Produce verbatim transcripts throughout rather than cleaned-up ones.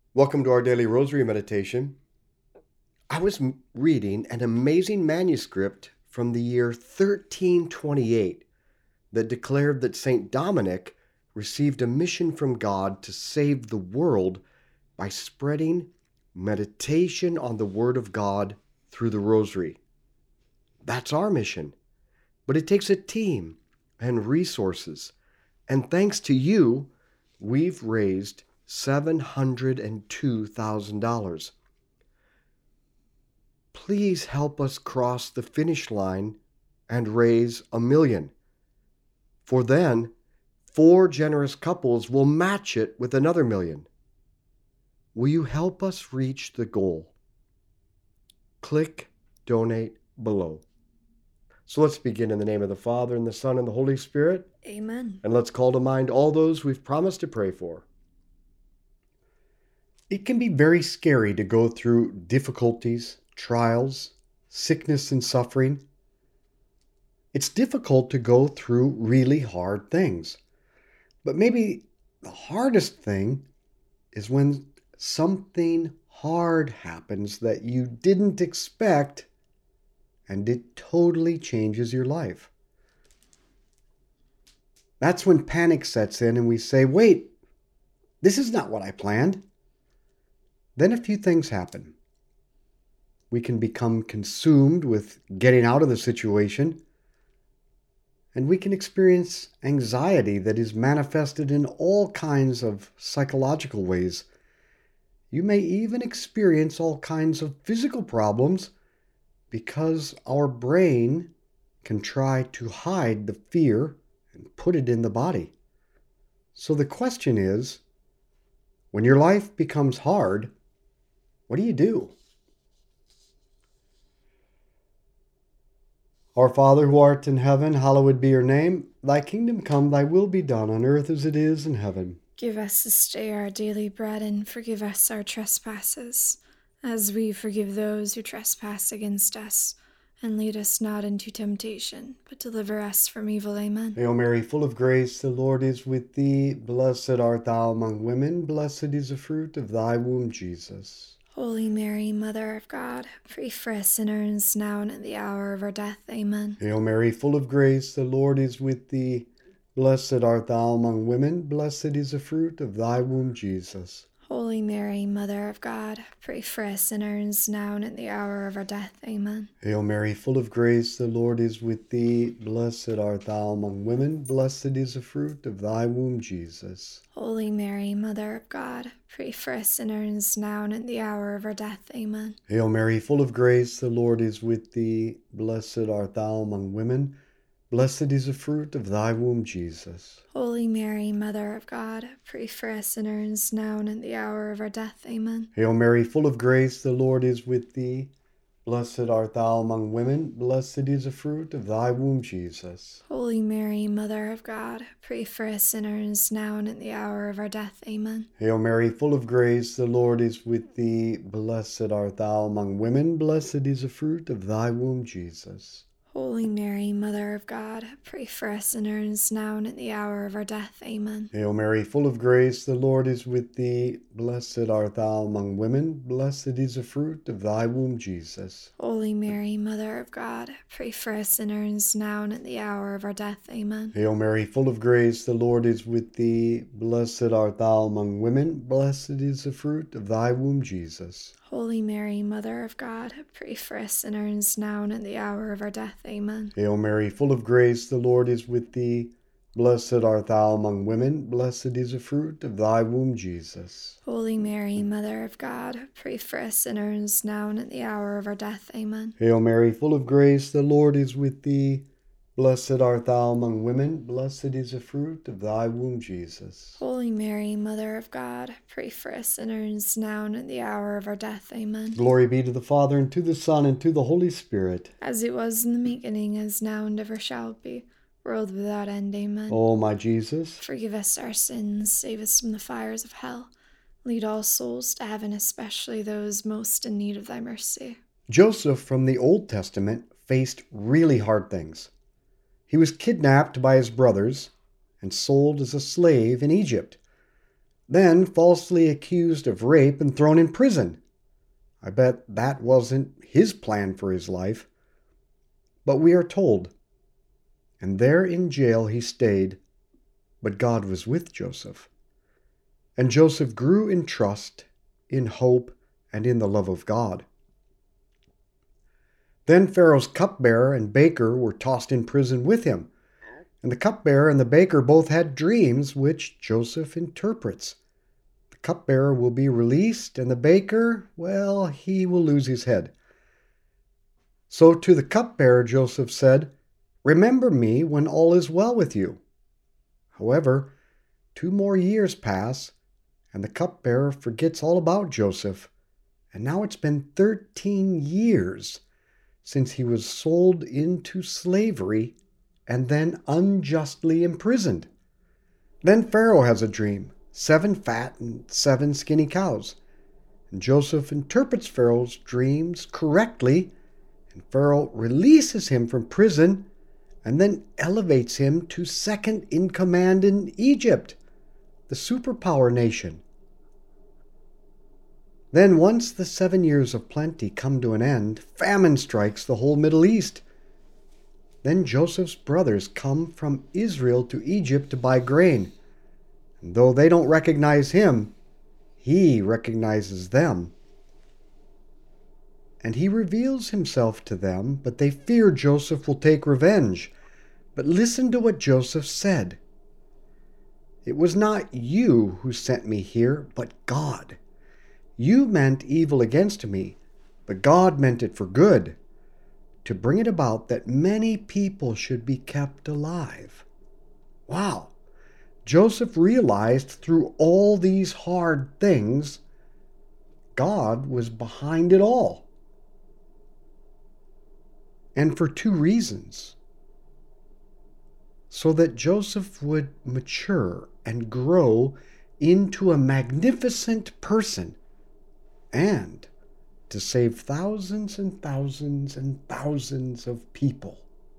Welcome to our daily rosary meditation. I was m- reading an amazing manuscript from the year thirteen twenty-eight that declared that Saint Dominic received a mission from God to save the world by spreading meditation on the Word of God through the rosary. That's our mission, but it takes a team and resources, and thanks to you, we've raised seven hundred two thousand dollars. Please help us cross the finish line and raise a million. For then, four generous couples will match it with another million. Will you help us reach the goal? Click Donate below. So let's begin in the name of the Father, and the Son, and the Holy Spirit. Amen. And let's call to mind all those we've promised to pray for. It can be very scary to go through difficulties, trials, sickness, and suffering. It's difficult to go through really hard things. But maybe the hardest thing is when something hard happens that you didn't expect and it totally changes your life. That's when panic sets in and we say, wait, this is not what I planned. Then a few things happen. We can become consumed with getting out of the situation, and we can experience anxiety that is manifested in all kinds of psychological ways. You may even experience all kinds of physical problems because our brain can try to hide the fear and put it in the body. So the question is, when your life becomes hard, what do you do? Our Father who art in heaven, hallowed be your name. Thy kingdom come, thy will be done on earth as it is in heaven. Give us this day our daily bread, and forgive us our trespasses, as we forgive those who trespass against us. And lead us not into temptation, but deliver us from evil. Amen. Hail Mary, full of grace, the Lord is with thee. Blessed art thou among women, blessed is the fruit of thy womb, Jesus. Holy Mary, Mother of God, pray for us sinners, now and at the hour of our death. Amen. Hail Mary, full of grace, the Lord is with thee. Blessed art thou among women, blessed is the fruit of thy womb, Jesus. Holy Mary, Mother of God, pray for us sinners, now and at the hour of our death. Amen. Hail Mary, full of grace, the Lord is with thee. Blessed art thou among women, blessed is the fruit of thy womb, Jesus. Holy Mary, Mother of God, pray for us sinners, now and at the hour of our death. Amen. Hail Mary, full of grace, the Lord is with thee. Blessed art thou among women, blessed is the fruit of thy womb, Jesus. Holy Mary, Mother of God, pray for us sinners, now and at the hour of our death. Amen. Hail Mary, full of grace, the Lord is with thee. Blessed art thou among women, blessed is the fruit of thy womb, Jesus. Holy Mary, Mother of God, pray for us sinners, now and at the hour of our death. Amen. Hail Mary, full of grace, the Lord is with thee. Blessed art thou among women, blessed is the fruit of thy womb, Jesus. Holy Mary, Mother of God, pray for us sinners, now and at the hour of our death. Amen. Hail Mary, full of grace, the Lord is with thee. Blessed art thou among women, blessed is the fruit of thy womb, Jesus. Holy Mary, Mother of God, pray for us sinners, now and at the hour of our death. Amen. Hail Mary, full of grace, the Lord is with thee. Blessed art thou among women, blessed is the fruit of thy womb, Jesus. Holy Mary, Mother of God, pray for us sinners, now and at the hour of our death. Amen. Hail Mary, full of grace, the Lord is with thee. Blessed art thou among women, blessed is the fruit of thy womb, Jesus. Holy Mary, Mother of God, pray for us sinners, now and at the hour of our death. Amen. Hail Mary, full of grace, the Lord is with thee. Blessed art thou among women, blessed is the fruit of thy womb, Jesus. Holy Mary, Mother of God, pray for us sinners, now and at the hour of our death. Amen. Glory be to the Father, and to the Son, and to the Holy Spirit. As it was in the beginning, as now and ever shall be, world without end. Amen. O my Jesus, forgive us our sins, save us from the fires of hell. Lead all souls to heaven, especially those most in need of thy mercy. Joseph from the Old Testament faced really hard things. He was kidnapped by his brothers and sold as a slave in Egypt. then falsely accused of rape and thrown in prison. I bet that wasn't his plan for his life. But we are told, and there in jail he stayed, but God was with Joseph. And Joseph grew in trust, in hope, and in the love of God. Then Pharaoh's cupbearer and baker were tossed in prison with him. And the cupbearer and the baker both had dreams which Joseph interprets. The cupbearer will be released, and the baker, well, he will lose his head. So to the cupbearer Joseph said, "Remember me when all is well with you." However, two more years pass, and the cupbearer forgets all about Joseph. And now it's been thirteen years since he was sold into slavery and then unjustly imprisoned. Then Pharaoh has a dream, seven fat and seven skinny cows. And Joseph interprets Pharaoh's dreams correctly, and Pharaoh releases him from prison and then elevates him to second in command in Egypt, the superpower nation. Then once the seven years of plenty come to an end, famine strikes the whole Middle East. Then Joseph's brothers come from Israel to Egypt to buy grain. And though they don't recognize him, he recognizes them. And he reveals himself to them, but they fear Joseph will take revenge. But listen to what Joseph said. "It was not you who sent me here, but God. You meant evil against me, but God meant it for good, to bring it about that many people should be kept alive." Wow! Joseph realized through all these hard things, God was behind it all. And for two reasons. So that Joseph would mature and grow into a magnificent person, and to save thousands and thousands and thousands of people.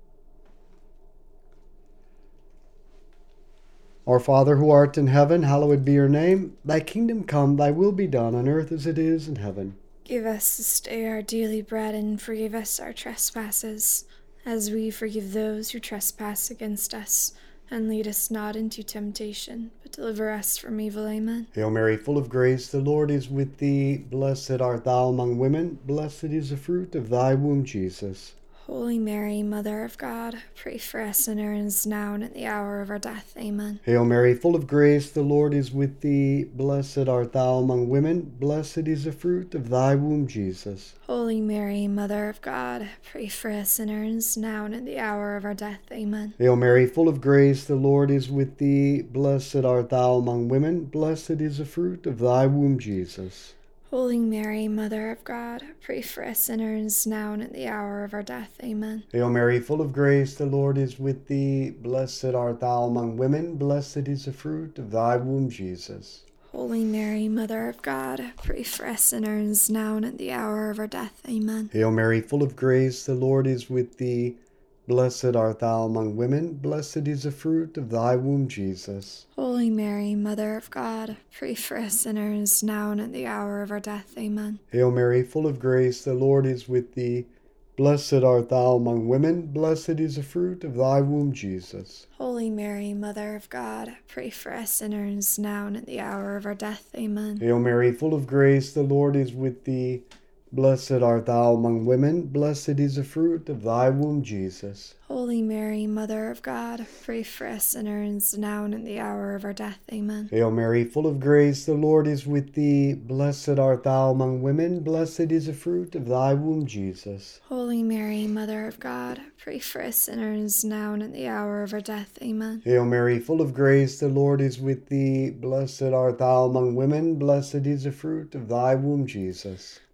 Our Father who art in heaven, hallowed be your name. Thy kingdom come, thy will be done on earth as it is in heaven. Give us this day our daily bread, and forgive us our trespasses, as we forgive those who trespass against us. And lead us not into temptation, but deliver us from evil. Amen. Hail Mary, full of grace, the Lord is with thee. Blessed art thou among women. Blessed is the fruit of thy womb, Jesus. Holy Mary, Mother of God, pray for us sinners now and at the hour of our death. Amen. Hail Mary, full of grace, the Lord is with thee. Blessed art thou among women. Blessed is the fruit of thy womb, Jesus. Holy Mary, Mother of God, pray for us sinners now and at the hour of our death. Amen. Hail Mary, full of grace, the Lord is with thee. Blessed art thou among women. Blessed is the fruit of thy womb, Jesus. Holy Mary, Mother of God, pray for us sinners now and at the hour of our death. Amen. Hail Mary, full of grace, the Lord is with thee. Blessed art thou among women. Blessed is the fruit of thy womb, Jesus. Holy Mary, Mother of God, pray for us sinners now and at the hour of our death. Amen. Hail Mary, full of grace, the Lord is with thee. Blessed art thou among women. Blessed is the fruit of thy womb, Jesus. Holy Mary, Mother of God, pray for us sinners now and at the hour of our death. Amen. Hail Mary, full of grace, the Lord is with thee. Blessed art thou among women. Blessed is the fruit of thy womb, Jesus. Holy Mary, Mother of God, pray for us sinners now and at the hour of our death. Amen. Hail Mary, full of grace, the Lord is with thee. Blessed art thou among women. Blessed is the fruit of thy womb, Jesus. Holy Mary, Mother of God, pray for us sinners now and at the hour of our death. Amen. Hail Mary, full of grace, the Lord is with thee. Blessed art thou among women. Blessed is the fruit of thy womb, Jesus. Holy Mary, Mother of God, pray for us sinners now and at the hour of our death. Amen. Hail Mary, full of grace, the Lord is with thee. Blessed art thou among women. Blessed is the fruit of thy womb, Jesus.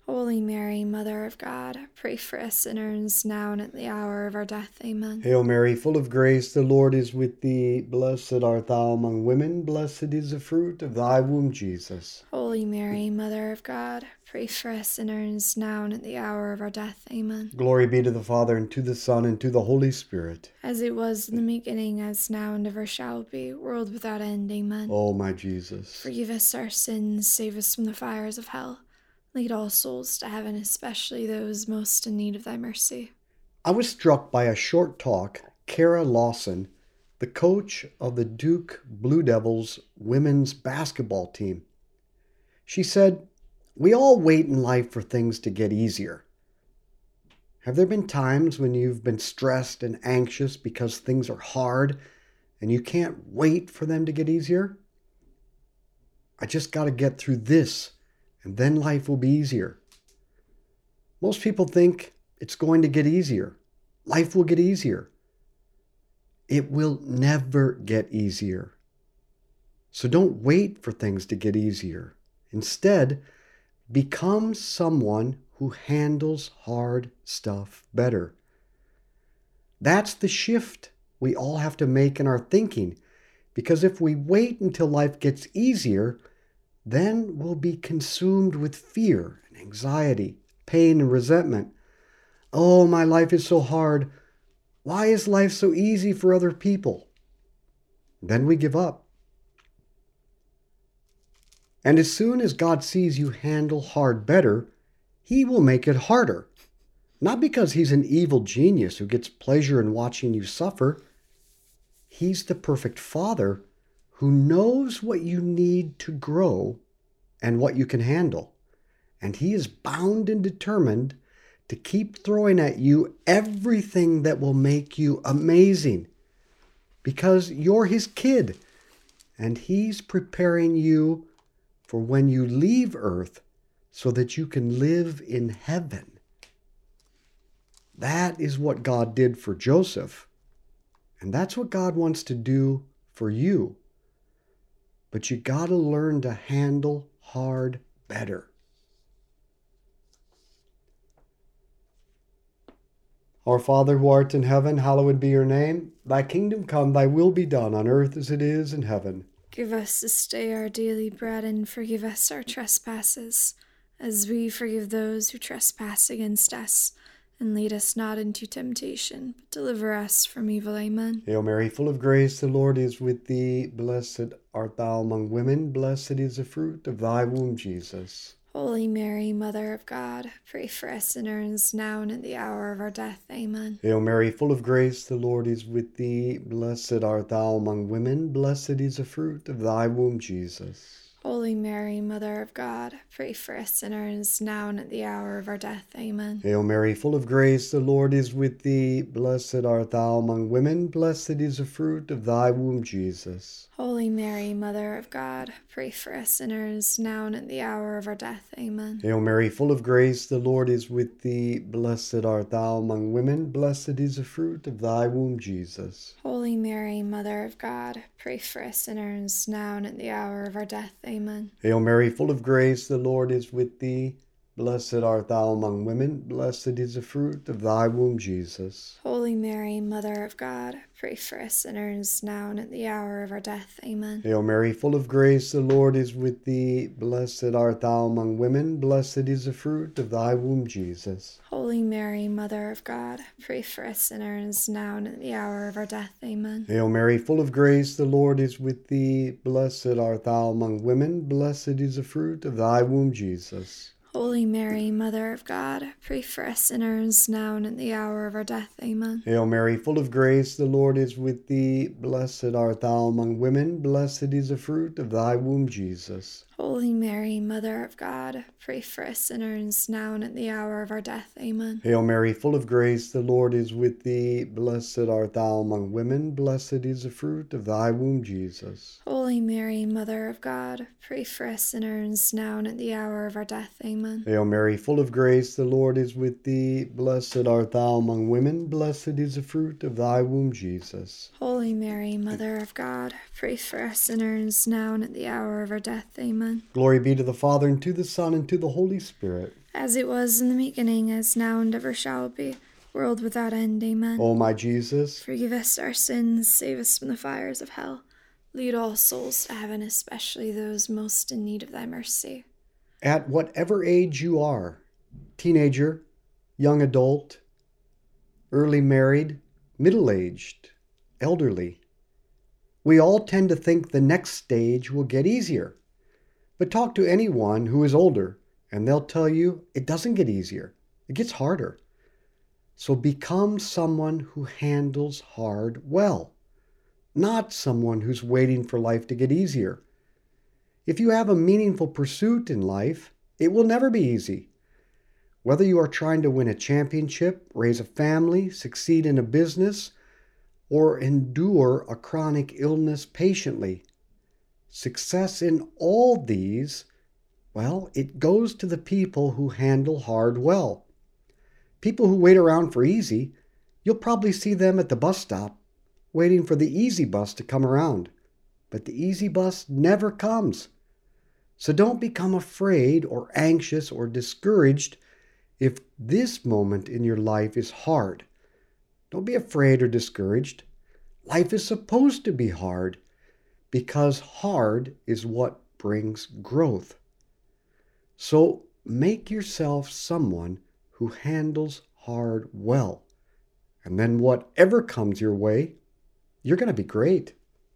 Holy Mary, Mother of God, pray for us sinners, now and at the hour of our death. Amen. Hail Mary, full of grace, the Lord is with thee. Blessed art thou among women, blessed is the fruit of thy womb, Jesus. Holy Mary, Mother of God, pray for us sinners, now and at the hour of our death. Amen. Glory be to the Father, and to the Son, and to the Holy Spirit. As it was in the beginning, as now, and ever shall be, world without end. Amen. O my Jesus. Forgive us our sins, save us from the fires of hell. Lead all souls to heaven, especially those most in need of thy mercy. I was struck by a short talk Kara Lawson, the coach of the Duke Blue Devils women's basketball team. She said, "We all wait in life for things to get easier. Have there been times when you've been stressed and anxious because things are hard and you can't wait for them to get easier? I just got to get through this, and then life will be easier." Most people think it's going to get easier. Life will get easier. It will never get easier. So don't wait for things to get easier. Instead, become someone who handles hard stuff better. That's the shift we all have to make in our thinking, because if we wait until life gets easier, then we'll be consumed with fear and anxiety, pain and resentment. Oh, my life is so hard. Why is life so easy for other people? Then we give up. And as soon as God sees you handle hard better, He will make it harder. Not because He's an evil genius who gets pleasure in watching you suffer. He's the perfect Father who knows what you need to grow and what you can handle. And He is bound and determined to keep throwing at you everything that will make you amazing, because you're His kid, and He's preparing you for when you leave earth so that you can live in heaven. That is what God did for Joseph, and that's what God wants to do for you. But you got to learn to handle hard better. Our Father who art in heaven, hallowed be your name. Thy kingdom come, thy will be done on earth as it is in heaven. Give us this day our daily bread, and forgive us our trespasses, as we forgive those who trespass against us. And lead us not into temptation, but deliver us from evil. Amen. Hail Mary, full of grace, the Lord is with thee. Blessed art thou among women. Blessed is the fruit of thy womb, Jesus. Holy Mary, Mother of God, pray for us sinners, now and at the hour of our death. Amen. Hail Mary, full of grace, the Lord is with thee. Blessed art thou among women. Blessed is the fruit of thy womb, Jesus. Holy Mary, Mother of God, pray for us sinners, now and at the hour of our death. Amen. Hail Mary, full of grace, the Lord is with thee. Blessed art thou among women. Blessed is the fruit of thy womb, Jesus. Holy Mary, Mother of God, pray for us sinners, now and at the hour of our death. Amen. Hail Mary, full of grace, the Lord is with thee. Blessed art thou among women. Blessed is the fruit of thy womb, Jesus. Holy Mary, Mother of God, pray for us sinners, now and at the hour of our death. Amen. Hail Mary, full of grace, the Lord is with thee. Blessed art thou among women. Blessed is the fruit of thy womb, Jesus. Holy Mary, Mother of God, pray for us sinners, now and at the hour of our death. Amen. Hail Mary, full of grace, the Lord is with thee. Blessed art thou among women. Blessed is the fruit of thy womb, Jesus. Holy Mary, Mother of God, pray for us sinners, now and at the hour of our death. Amen. Hail Mary, full of grace, the Lord is with thee. Blessed art thou among women. Blessed is the fruit of thy womb, Jesus. Holy Mary, Mother of God, pray for us sinners, now and at the hour of our death. Amen. Hail Mary, full of grace, the Lord is with thee. Blessed art thou among women. Blessed is the fruit of thy womb, Jesus. Holy Mary, Mother of God, pray for us sinners, now and at the hour of our death. Amen. Hail Mary, full of grace, the Lord is with thee. Blessed art thou among women. Blessed is the fruit of thy womb, Jesus. Holy Mary, Mother of God, pray for us sinners, now and at the hour of our death. Amen. Hail Mary, full of grace, the Lord is with thee. Blessed art thou among women. Blessed is the fruit of thy womb, Jesus. Holy Mary, Mother of God, pray for us sinners, now and at the hour of our death. Amen. Amen. Glory be to the Father, and to the Son, and to the Holy Spirit. As it was in the beginning, as now, and ever shall be, world without end. Amen. O my Jesus, forgive us our sins, save us from the fires of hell. Lead all souls to heaven, especially those most in need of thy mercy. at whatever age you are, teenager, young adult, early married, middle-aged, elderly, we all tend to think the next stage will get easier. But talk to anyone who is older, and they'll tell you it doesn't get easier. It gets harder. So become someone who handles hard well, not someone who's waiting for life to get easier. If you have a meaningful pursuit in life, it will never be easy. Whether you are trying to win a championship, raise a family, succeed in a business, or endure a chronic illness patiently, success in all these, well, it goes to the people who handle hard well. People who wait around for easy, you'll probably see them at the bus stop, waiting for the easy bus to come around. But the easy bus never comes. So don't become afraid or anxious or discouraged if this moment in your life is hard. Don't be afraid or discouraged. Life is supposed to be hard because hard is what brings growth. So make yourself someone who handles hard well. And then whatever comes your way, you're going to be great.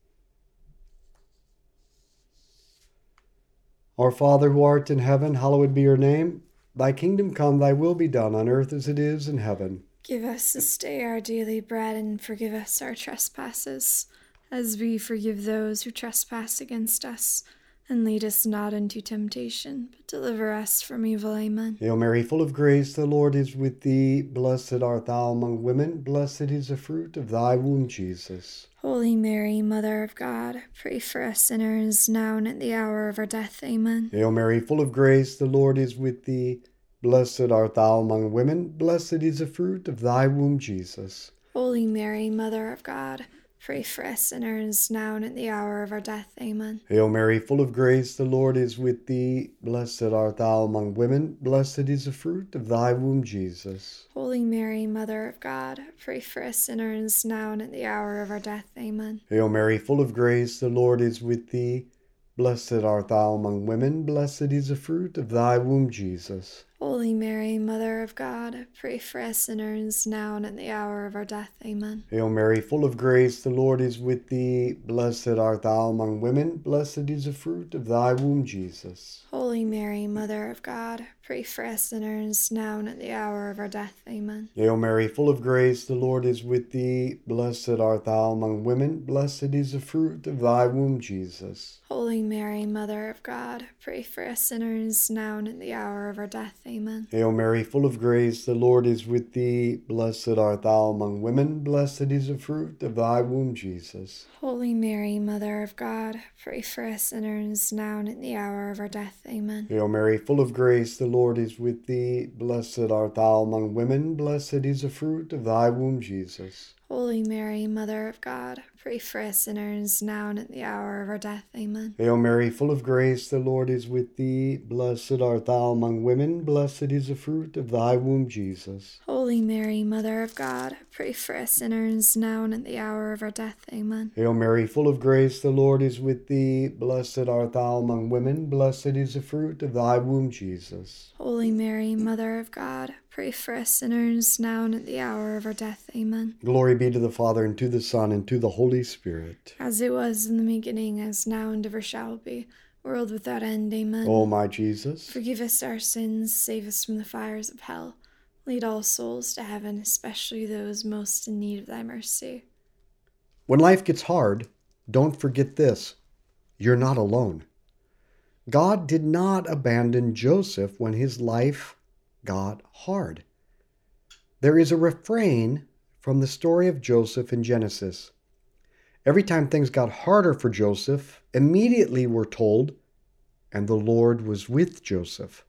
Our Father who art in heaven, hallowed be your name. Thy kingdom come, thy will be done on earth as it is in heaven. Give us this day our daily bread, and forgive us our trespasses, as we forgive those who trespass against us. And lead us not into temptation, but deliver us from evil. Amen. Hail Mary, full of grace, the Lord is with thee. Blessed art thou among women. Blessed is the fruit of thy womb, Jesus. Holy Mary, Mother of God, pray for us sinners, now and at the hour of our death. Amen. Hail Mary, full of grace, the Lord is with thee. Blessed art thou among women. Blessed is the fruit of thy womb, Jesus. Holy Mary, Mother of God, pray for us sinners, now and at the hour of our death. Amen. Hail Mary, full of grace, the Lord is with thee. Blessed art thou among women. Blessed is the fruit of thy womb, Jesus. Holy Mary, Mother of God, pray for us sinners, now and at the hour of our death. Amen. Hail Mary, full of grace, the Lord is with thee. Blessed art thou among women. Blessed is the fruit of thy womb, Jesus. Holy Mary, Mother of God, pray for us sinners, now and at the hour of our death. Amen. Hail Mary, full of grace, the Lord is with thee. Blessed art thou among women. Blessed is the fruit of thy womb, Jesus. Holy Mary, Mother of God, pray for us sinners, now and at the hour of our death. Amen. Hail Mary, full of grace, the Lord is with thee. Blessed art thou among women. Blessed is the fruit of thy womb, Jesus. Holy Mary, Mother of God, pray for us sinners, now and at the hour of our death. Amen. Hail Mary, full of grace, the Lord is with thee. Blessed art thou among women. Blessed is the fruit of thy womb, Jesus. Holy Mary, Mother of God, pray for us sinners, now and at the hour of our death. Amen. Hail Mary, full of grace, the Lord is with thee. Blessed art thou among women. Blessed is the fruit of thy womb, Jesus. Holy Mary, Mother of God, pray for us sinners, now and at the hour of our death. Amen. Hail Mary, full of grace, the Lord is with thee. Blessed art thou among women. Blessed is the fruit of thy womb, Jesus. Holy Mary, Mother of God, pray for us sinners, now and at the hour of our death. Amen. Hail Mary, full of grace, the Lord is with thee. Blessed art thou among women. Blessed is the fruit of thy womb, Jesus. Holy Mary, Mother of God, pray for us sinners, now and at the hour of our death. Amen. Glory be to the Father, and to the Son, and to the Holy Spirit. As it was in the beginning, as now, and ever shall be, world without end. Amen. O my Jesus, forgive us our sins, save us from the fires of hell. Lead all souls to heaven, especially those most in need of thy mercy. when life gets hard, don't forget this: you're not alone. God did not abandon Joseph when his life got hard. There is a refrain from the story of Joseph in Genesis. Every time things got harder for Joseph, immediately we're told, and the Lord was with Joseph.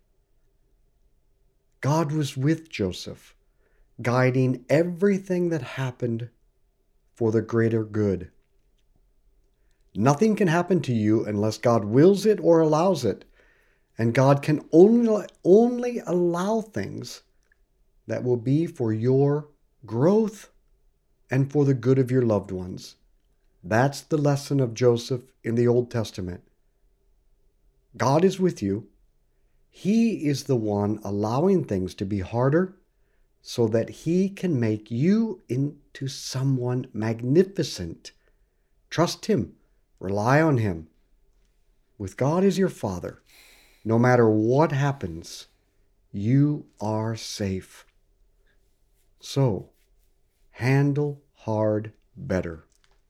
God was with Joseph, guiding everything that happened for the greater good. Nothing can happen to you unless God wills it or allows it. And God can only, only allow things that will be for your growth and for the good of your loved ones. That's the lesson of Joseph in the Old Testament. God is with you. He is the one allowing things to be harder so that He can make you into someone magnificent. Trust Him. Rely on Him. With God as your Father, no matter what happens, you are safe. So, handle hard better.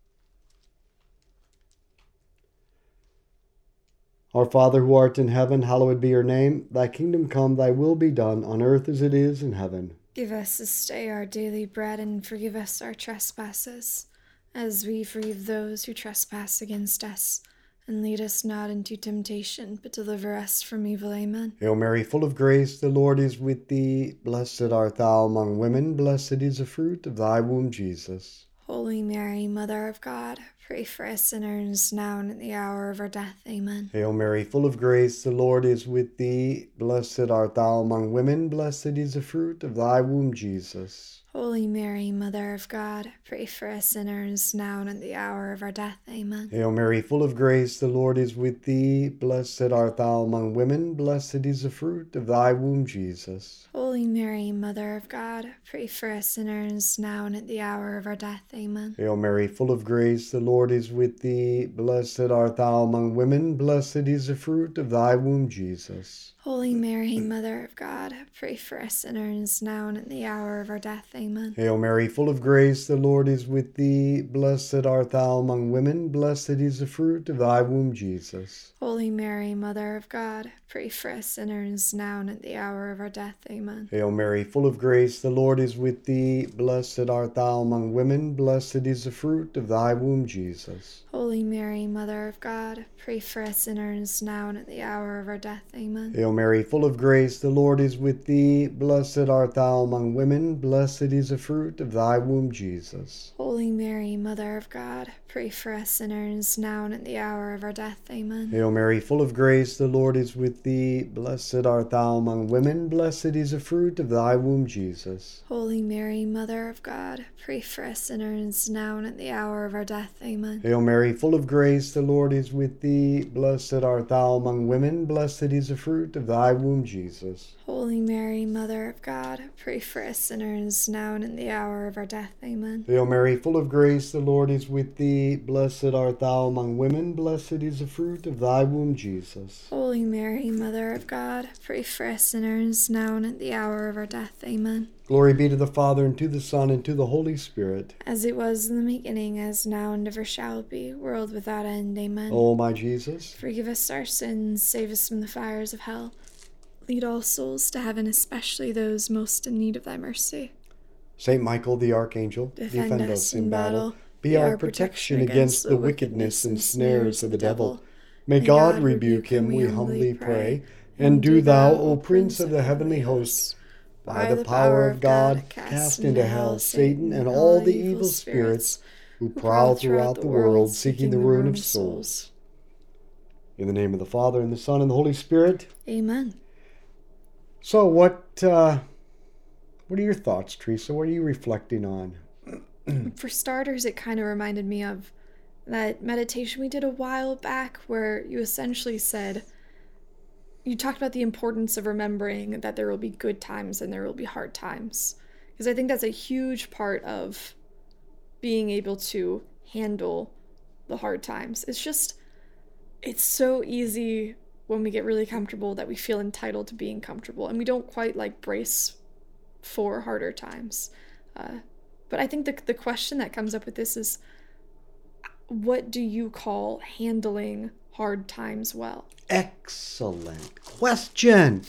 Our Father who art in heaven, hallowed be your name. Thy kingdom come, thy will be done, on earth as it is in heaven. Give us this day our daily bread, and forgive us our trespasses, as we forgive those who trespass against us. And lead us not into temptation, but deliver us from evil. Amen. Hail Mary, full of grace, the Lord is with thee. Blessed art thou among women, blessed is the fruit of thy womb, Jesus. Holy Mary, Mother of God, pray for us sinners, now and at the hour of our death. Amen. Hail Mary, full of grace, the Lord is with thee. Blessed art thou among women, blessed is the fruit of thy womb, Jesus. Holy Mary, Mother of God, pray for us sinners, now and at the hour of our death. Amen. Hail Mary, full of grace, the Lord is with thee. Blessed art thou among women, blessed is the fruit of thy womb, Jesus. Holy Mary, Mother of God, pray for us sinners, now and at the hour of our death. Amen. Hail Mary, full of grace, the Lord is with thee. Blessed art thou among women, blessed is the fruit of thy womb, Jesus. Holy Mary, Mother of God, pray for us sinners, now and at the hour of our death. Amen. Hail Mary, full of grace, the Lord is with thee. Blessed art thou among women, blessed is the fruit of thy womb, Jesus. Holy Mary, Mother of God, pray for us sinners, now and at the hour of our death. Amen. Hail Mary, full of grace, the Lord is with thee. Blessed art thou among women, blessed is the fruit of thy womb, Jesus. Holy Mary, Mother of God, pray for us sinners, now and at the hour of our death. Amen. Hail Mary, full of grace, the Lord is with thee. Blessed art thou among women, blessed is the fruit of thy womb, Jesus. Holy Mary, Mother of God, pray for us sinners, now and at the hour of our death. Amen. Hail Mary, full of grace, the Lord is with thee. Blessed art thou among women, blessed is the fruit of thy womb, Jesus. Holy Mary, Mother of God, pray for us sinners, now and at the hour of our death. Amen. Hail Mary, full of grace, the Lord is with thee. Blessed art thou among women, blessed is the fruit of thy womb, Jesus. Holy Mary, Mother of God, pray for us sinners, now and at the hour of our death. Amen. Hail Mary, full of grace, the Lord is with thee. Blessed art thou among women, blessed is the fruit of thy womb, Jesus. Holy Mary, Mother of God, pray for us sinners, now and at the hour of our death. Amen. Glory be to the Father, and to the Son, and to the Holy Spirit. As it was in the beginning, as now, and ever shall be, world without end. Amen. O my Jesus, forgive us our sins, save us from the fires of hell. Lead all souls to heaven, especially those most in need of thy mercy. Saint Michael the Archangel, defend, defend us in battle. Be our protection against the wickedness and snares of the devil. May God rebuke him, we humbly pray. And do thou, O Prince of the heavenly hosts, by the power of God, cast into hell Satan and all the evil spirits who prowl throughout the world, seeking the ruin of souls. In the name of the Father, and the Son, and the Holy Spirit. Amen. So what, uh, what are your thoughts, Teresa? What are you reflecting on? For starters, it kind of reminded me of that meditation we did a while back where you essentially said, you talked about the importance of remembering that there will be good times and there will be hard times. Because I think that's a huge part of being able to handle the hard times. It's just, it's so easy when we get really comfortable that we feel entitled to being comfortable and we don't quite like brace for harder times. Uh, but I think the the question that comes up with this is, what do you call handling hard times well? Excellent question.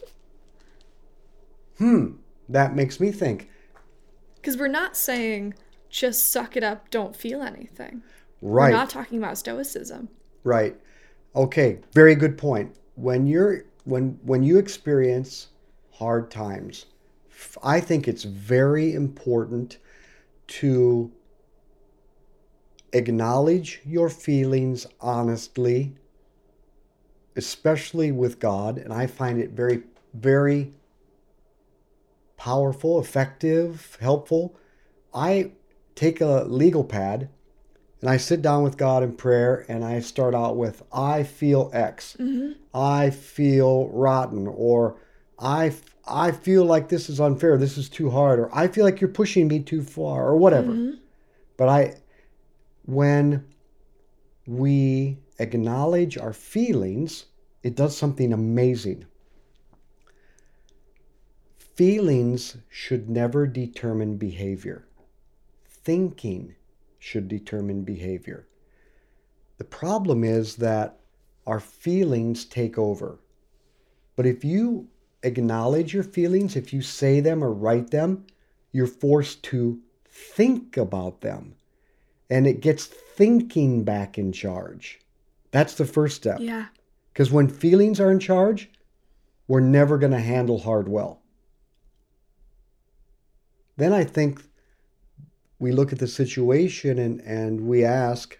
hmm, that makes me think. Because we're not saying just suck it up, don't feel anything. Right. We're not talking about stoicism. Right. Okay, very good point. When you're when when you experience hard times, I think it's very important to acknowledge your feelings honestly, especially with God. And I find it very, very powerful, effective, helpful. I take a legal pad and I sit down with God in prayer and I start out with, I feel X. Mm-hmm. I feel rotten, or I, I feel like this is unfair, this is too hard, or I feel like you're pushing me too far, or whatever. Mm-hmm. But I, when we acknowledge our feelings, it does something amazing. Feelings should never determine behavior. Thinking should determine behavior. The problem is that our feelings take over. But if you acknowledge your feelings, if you say them or write them, you're forced to think about them. And it gets thinking back in charge. That's the first step. Yeah. Because when feelings are in charge, we're never going to handle hard well. Then I think we look at the situation and, and we ask,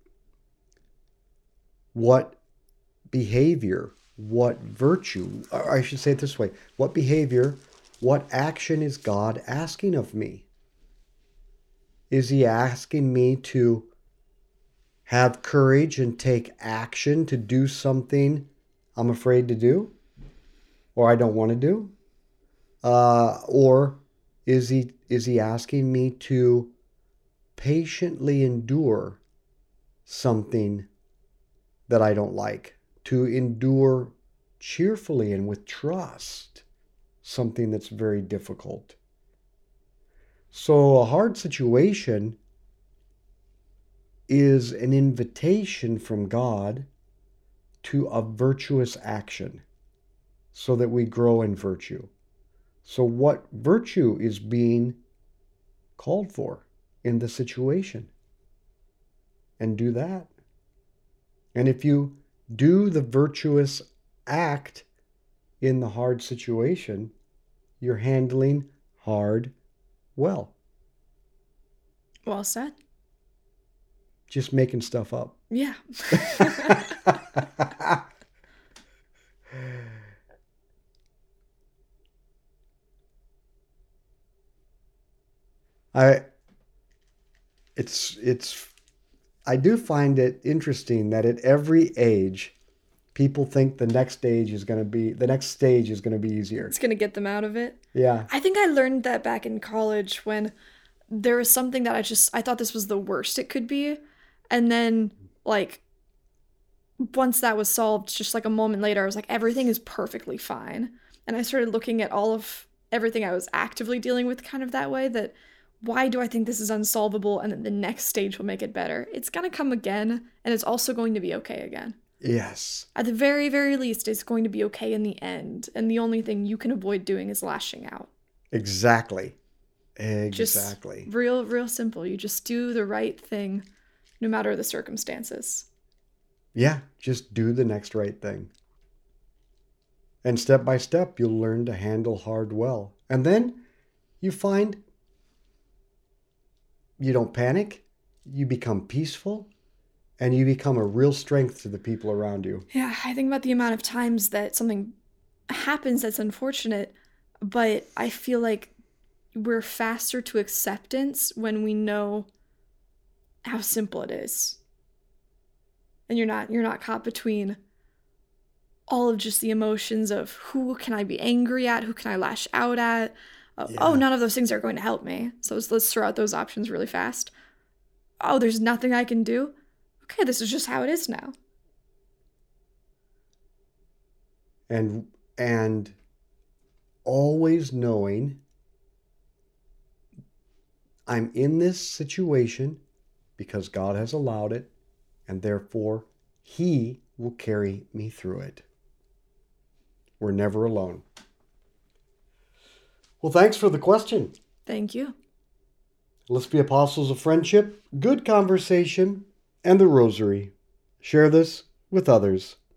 what behavior, what virtue, or I should say it this way, what behavior, what action is God asking of me? Is he asking me to have courage and take action to do something I'm afraid to do or I don't want to do? Uh, or is he is he asking me to patiently endure something that I don't like, to endure cheerfully and with trust something that's very difficult? So a hard situation is an invitation from God to a virtuous action so that we grow in virtue. So what virtue is being called for in the situation? And do that. And if you do the virtuous act in the hard situation, you're handling hard well. Well said. Just making stuff up. Yeah. I it's it's I do find it interesting that at every age people think the next stage is going to be the next stage is going to be easier. It's going to get them out of it. Yeah. I think I learned that back in college when there was something that I just I thought this was the worst it could be, and then like once that was solved, just like a moment later I was like, everything is perfectly fine. And I started looking at all of everything I was actively dealing with kind of that way, that why do I think this is unsolvable and then the next stage will make it better? It's going to come again, and it's also going to be okay again. Yes. At the very, very least, it's going to be okay in the end. And the only thing you can avoid doing is lashing out. Exactly. Exactly. Just real, real simple. You just do the right thing no matter the circumstances. Yeah, just do the next right thing. And step by step, you'll learn to handle hard well. And then you find you don't panic, you become peaceful, and you become a real strength to the people around you. Yeah, I think about the amount of times that something happens that's unfortunate, but I feel like we're faster to acceptance when we know how simple it is. And you're not you're not caught between all of just the emotions of who can I be angry at, who can I lash out at. Uh, yeah. Oh, none of those things are going to help me. So let's, let's throw out those options really fast. Oh, there's nothing I can do. Okay, this is just how it is now. And and always knowing I'm in this situation because God has allowed it, and therefore He will carry me through it. We're never alone. Well, thanks for the question. Thank you. Let's be apostles of friendship, good conversation, and the rosary. Share this with others.